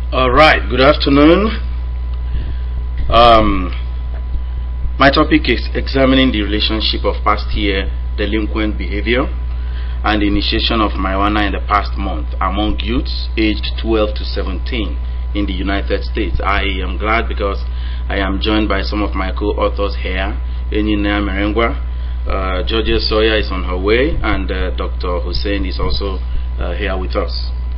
All right, good afternoon. My topic is examining the relationship of past year delinquent behavior and the initiation of marijuana in the past month among youths aged 12 to 17 in the United States. I am glad because I am joined by some of my co-authors here. Enina Merengwa, Georgia Sawyer is on her way, and Dr. Hussein is also here with us.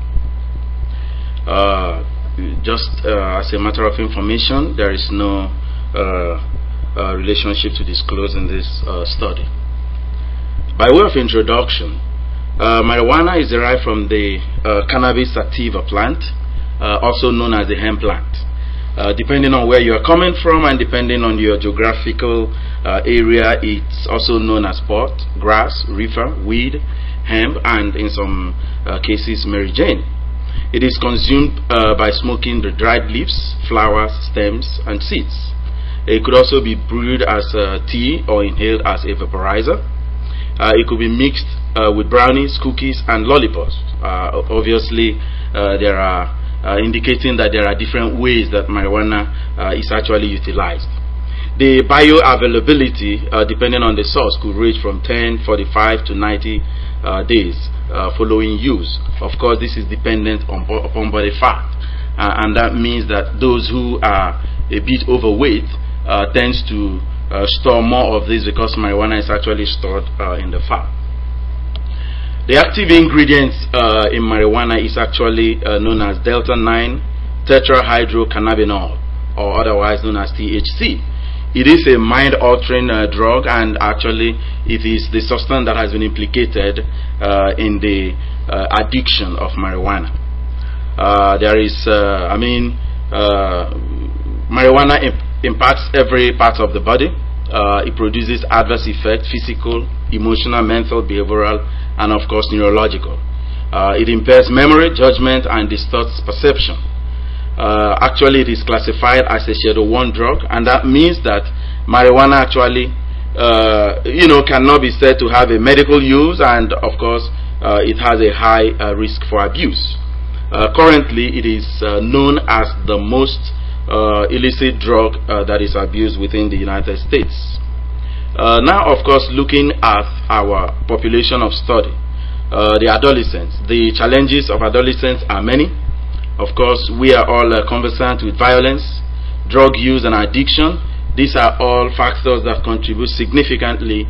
Just as a matter of information, there is no relationship to disclose in this study. By way of introduction, marijuana is derived from the cannabis sativa plant, also known as the hemp plant. Depending on where you are coming from and depending on your geographical area, it's also known as pot, grass, reefer, weed, hemp, and in some cases, Mary Jane. It is consumed by smoking the dried leaves, flowers, stems, and seeds. It could also be brewed as tea or inhaled as a vaporizer. It could be mixed with brownies, cookies, and lollipops. Obviously, there are indicating that there are different ways that marijuana is actually utilized. The bioavailability, depending on the source, could range from 10, 45 to 90 days following use. Of course, this is dependent upon body fat, and that means that those who are a bit overweight tends to store more of this because marijuana is actually stored in the fat. The active ingredients in marijuana is actually known as delta-9 tetrahydrocannabinol, or otherwise known as THC. It is a mind-altering drug, and actually it is the substance that has been implicated in the addiction of marijuana. Marijuana impacts every part of the body. It produces adverse effects, physical, emotional, mental, behavioral, and of course neurological. It impairs memory, judgment, and distorts perception. Actually, it is classified as a Schedule 1 drug, and that means that marijuana actually, cannot be said to have a medical use, and of course, it has a high risk for abuse. Currently, it is known as the most illicit drug that is abused within the United States. Now, of course, looking at our population of study, the adolescents, the challenges of adolescents are many. Of course, we are all conversant with violence, drug use, and addiction. These are all factors that contribute significantly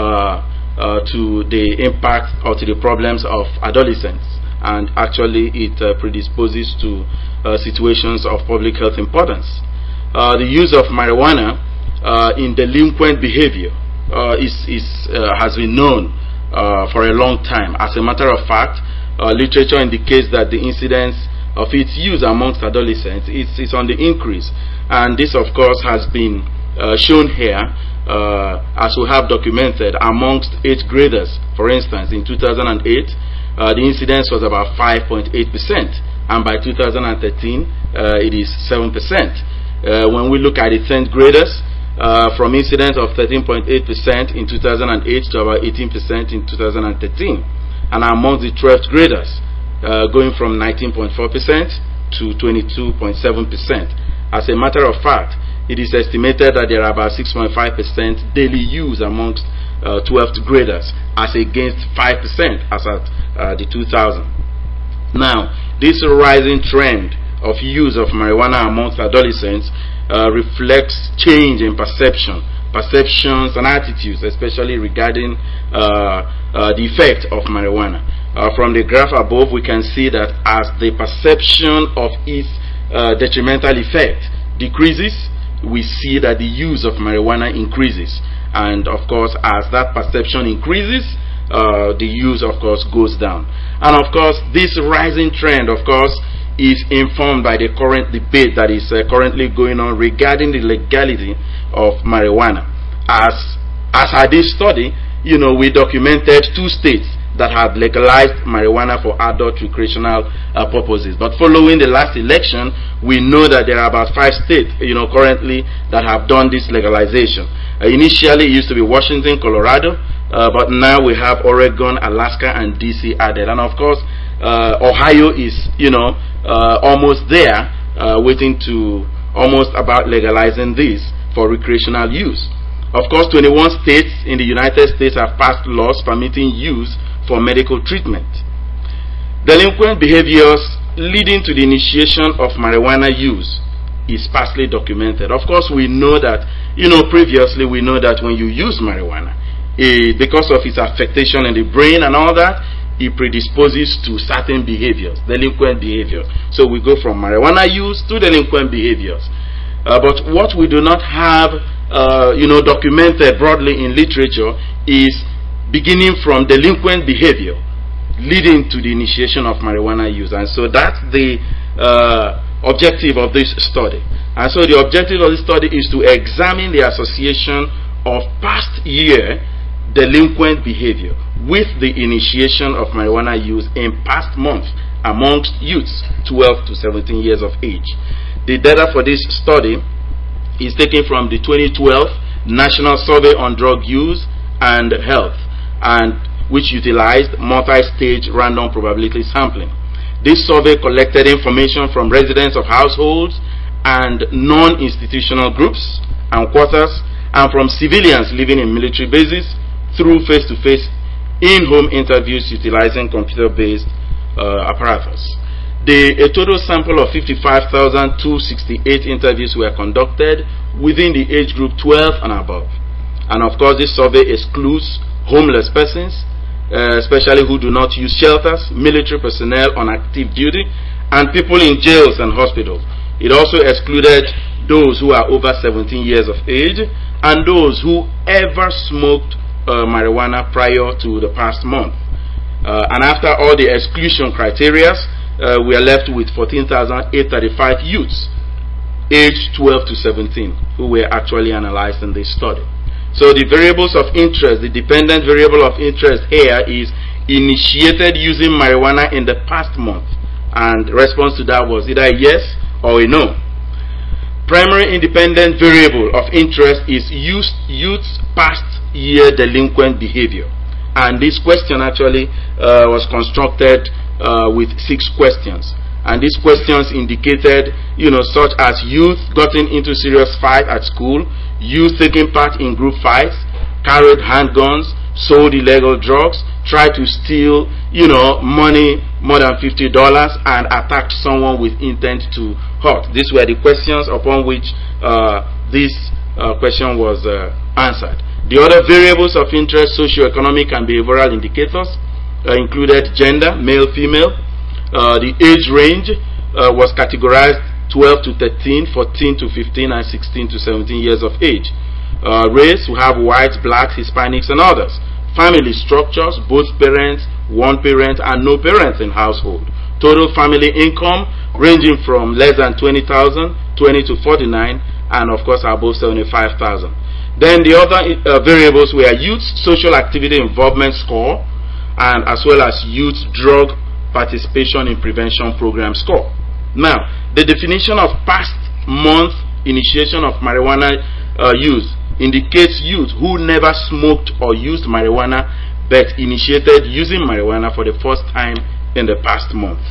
to the impact or to the problems of adolescents. And actually, it predisposes to situations of public health importance. The use of marijuana in delinquent behavior has been known for a long time. As a matter of fact, literature indicates that the incidence of its use amongst adolescents is on the increase, and this of course has been shown here as we have documented amongst 8th graders. For instance, in 2008 the incidence was about 5.8%, and by 2013 it is 7%. When we look at the 10th graders, from incidence of 13.8% in 2008 to about 18% in 2013, and amongst the 12th graders, going from 19.4% to 22.7%. As a matter of fact, it is estimated that there are about 6.5% daily use amongst 12th graders, as against 5% as at the 2000. Now, this rising trend of use of marijuana amongst adolescents reflects change in perceptions and attitudes, especially regarding the effect of marijuana. From the graph above, we can see that as the perception of its detrimental effect decreases, we see that the use of marijuana increases. And of course, as that perception increases, the use of course goes down. And of course, this rising trend of course is informed by the current debate that is currently going on regarding the legality of marijuana. As at this study, we documented 2 states that have legalized marijuana for adult recreational purposes. But following the last election, we know that there are about 5 states, currently that have done this legalization. Initially, it used to be Washington, Colorado, but now we have Oregon, Alaska, and DC added. And of course, Ohio is, almost there, waiting to almost about legalizing this for recreational use. Of course, 21 states in the United States have passed laws permitting use for medical treatment. Delinquent behaviors leading to the initiation of marijuana use is sparsely documented. Of course, we know that, previously we know that when you use marijuana, because of its affectation in the brain and all that, it predisposes to certain behaviors, delinquent behavior. So we go from marijuana use to delinquent behaviors. But what we do not have, documented broadly in literature is beginning from delinquent behavior leading to the initiation of marijuana use. And so that's the objective of this study. And so the objective of this study is to examine the association of past year delinquent behavior with the initiation of marijuana use in past months amongst youths 12 to 17 years of age. The data for this study is taken from the 2012 National Survey on Drug Use and Health, and which utilized multi-stage random probability sampling. This survey collected information from residents of households and non-institutional groups and quarters, and from civilians living in military bases through face-to-face in-home interviews utilizing computer-based apparatus. A total sample of 55,268 interviews were conducted within the age group 12 and above. And of course, this survey excludes homeless persons, especially who do not use shelters, military personnel on active duty, and people in jails and hospitals. It also excluded those who are over 17 years of age and those who ever smoked marijuana prior to the past month. And after all the exclusion criteria, we are left with 14,835 youths aged 12 to 17 who were actually analyzed in this study. So the variables of interest, the dependent variable of interest here is initiated using marijuana in the past month, and the response to that was either a yes or a no. Primary independent variable of interest is youth's past year delinquent behavior, and this question actually was constructed with 6 questions, and these questions indicated, such as youth gotten into serious fight at school, youth taking part in group fights, carried handguns, sold illegal drugs, tried to steal, money more than $50, and attacked someone with intent to hurt. These were the questions upon which this question was answered. The other variables of interest, socioeconomic and behavioral indicators, included gender, male, female. The age range was categorized 12 to 13, 14 to 15, and 16 to 17 years of age. Race, we have whites, blacks, Hispanics, and others. Family structures, both parents, one parent, and no parents in household. Total family income ranging from less than 20,000, 20 to 49, and of course above 75,000. Then the other variables were youth social activity involvement score, and as well as youth drug participation in prevention program score. Now, the definition of past month initiation of marijuana use indicates youth who never smoked or used marijuana but initiated using marijuana for the first time in the past month.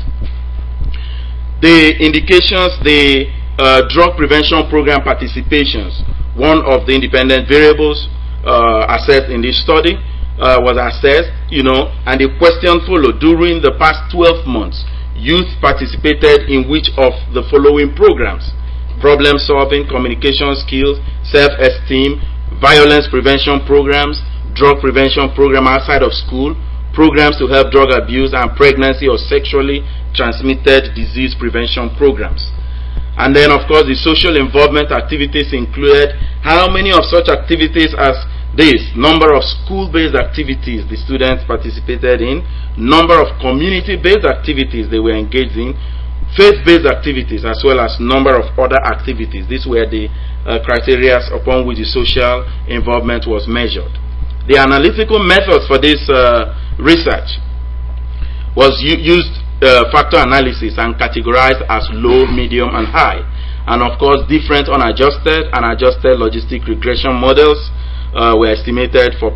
The indications, the drug prevention program participations, one of the independent variables assessed in this study was assessed, and the question followed: during the past 12 months, youth participated in which of the following programs? Problem solving, communication skills, self-esteem, violence prevention programs, drug prevention program outside of school, programs to help drug abuse and pregnancy or sexually transmitted disease prevention programs. And then, of course, the social involvement activities included how many of such activities as this: number of school-based activities the students participated in, number of community-based activities they were engaged in, faith-based activities, as well as number of other activities. These were the criteria upon which the social involvement was measured. The analytical methods for this research was used factor analysis and categorized as low, medium, and high. And of course, different unadjusted and adjusted logistic regression models were estimated for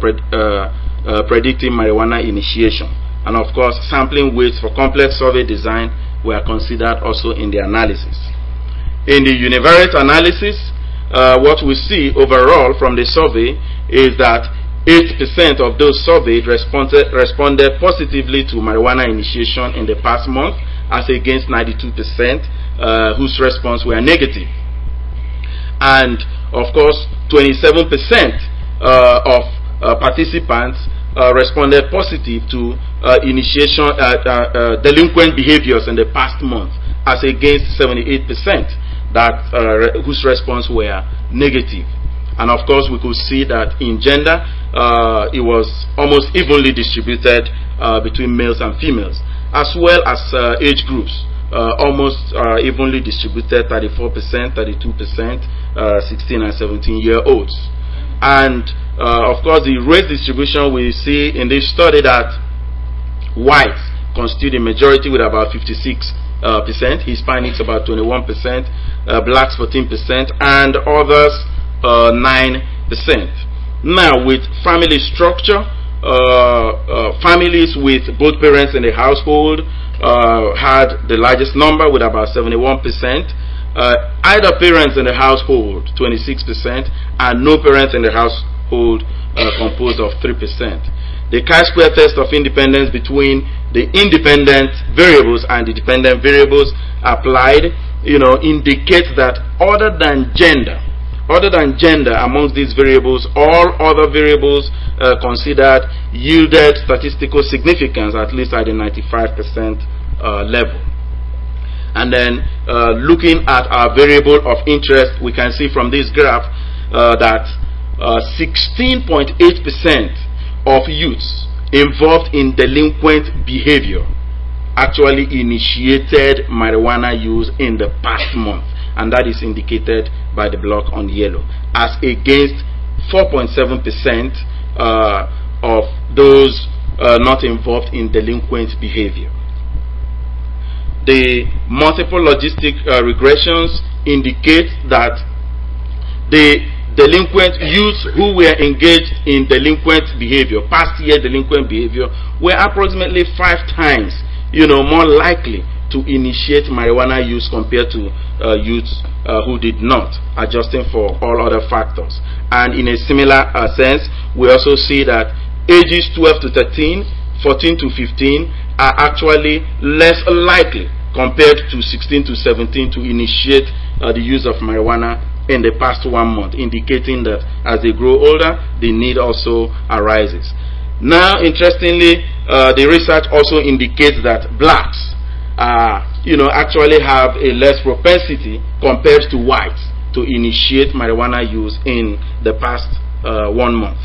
predicting marijuana initiation. And of course, sampling weights for complex survey design were considered also in the analysis. In the univariate analysis, what we see overall from the survey is that 8% of those surveyed responded positively to marijuana initiation in the past month, as against 92% whose response were negative. And of course, 27% of participants responded positive to initiation delinquent behaviors in the past month, as against 78% that whose response were negative. And of course, we could see that in gender, it was almost evenly distributed between males and females, as well as age groups. Almost evenly distributed, 34%, 32%, 16 and 17-year-olds. And of course, the race distribution, we see in this study that whites constitute the majority with about 56%, Hispanics about 21%, blacks 14%, and others 9%. Now, with family structure, families with both parents in the household had the largest number with about 71%. Either parents in the household, 26%, and no parents in the household, composed of 3%. The chi-square test of independence between the independent variables and the dependent variables applied, indicates that other than gender amongst these variables, all other variables considered yielded statistical significance, at least at the 95% level. And then looking at our variable of interest, we can see from this graph that 16.8% of youths involved in delinquent behavior actually initiated marijuana use in the past month, and that is indicated by the block on yellow, as against 4.7% of those not involved in delinquent behavior. The multiple logistic regressions indicate that the delinquent youths who were engaged in delinquent behavior, past year delinquent behavior, were approximately 5 times more likely to initiate marijuana use compared to youths who did not, adjusting for all other factors. And in a similar sense, we also see that ages 12 to 13, 14 to 15 are actually less likely compared to 16 to 17 to initiate the use of marijuana in the past 1 month, indicating that as they grow older, the need also arises. Now, interestingly, the research also indicates that blacks actually have a less propensity compared to whites to initiate marijuana use in the past 1 month.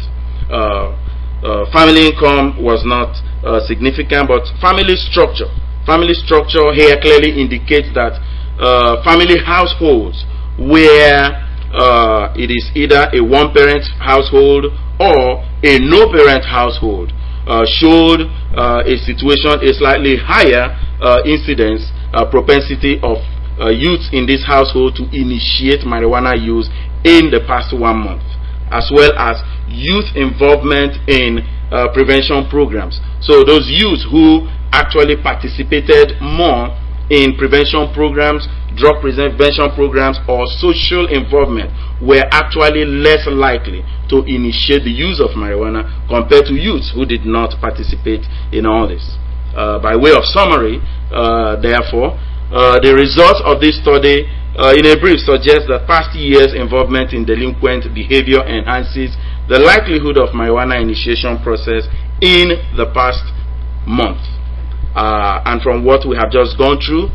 Family income was not significant, but family structure here clearly indicates that family households where it is either a one-parent household or a no-parent household showed a slightly higher incidence, propensity of youth in this household to initiate marijuana use in the past 1 month, as well as youth involvement in prevention programs. So those youths who actually participated more in prevention programs, drug prevention programs, or social involvement were actually less likely to initiate the use of marijuana compared to youths who did not participate in all this. By way of summary, therefore, the results of this study in a brief suggest that past years' involvement in delinquent behavior enhances the likelihood of marijuana initiation process in the past month. And from what we have just gone through,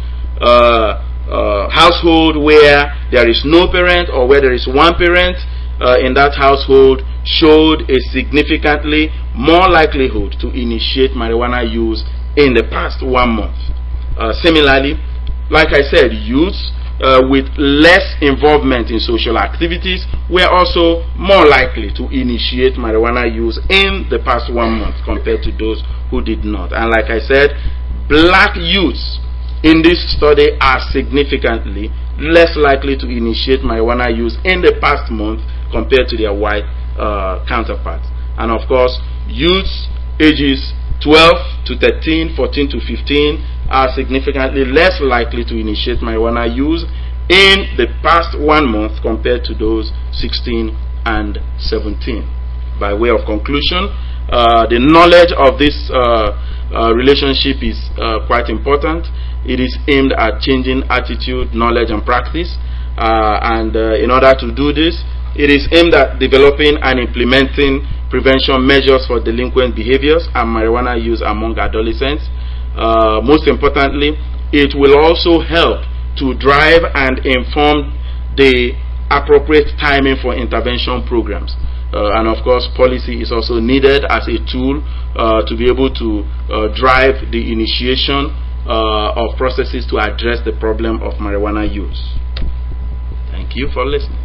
household where there is no parent or where there is one parent in that household showed a significantly more likelihood to initiate marijuana use in the past 1 month. Similarly, like I said, youths with less involvement in social activities were also more likely to initiate marijuana use in the past 1 month compared to those who did not. And like I said, black youths in this study are significantly less likely to initiate marijuana use in the past month compared to their white counterparts. And of course, youths ages 12 to 13, 14 to 15, are significantly less likely to initiate marijuana use in the past 1 month compared to those 16 and 17. By way of conclusion, the knowledge of this relationship is quite important. It is aimed at changing attitude, knowledge, and practice. In order to do this, it is aimed at developing and implementing prevention measures for delinquent behaviors and marijuana use among adolescents. Most importantly, it will also help to drive and inform the appropriate timing for intervention programs. And of course, policy is also needed as a tool to be able to drive the initiation of processes to address the problem of marijuana use. Thank you for listening.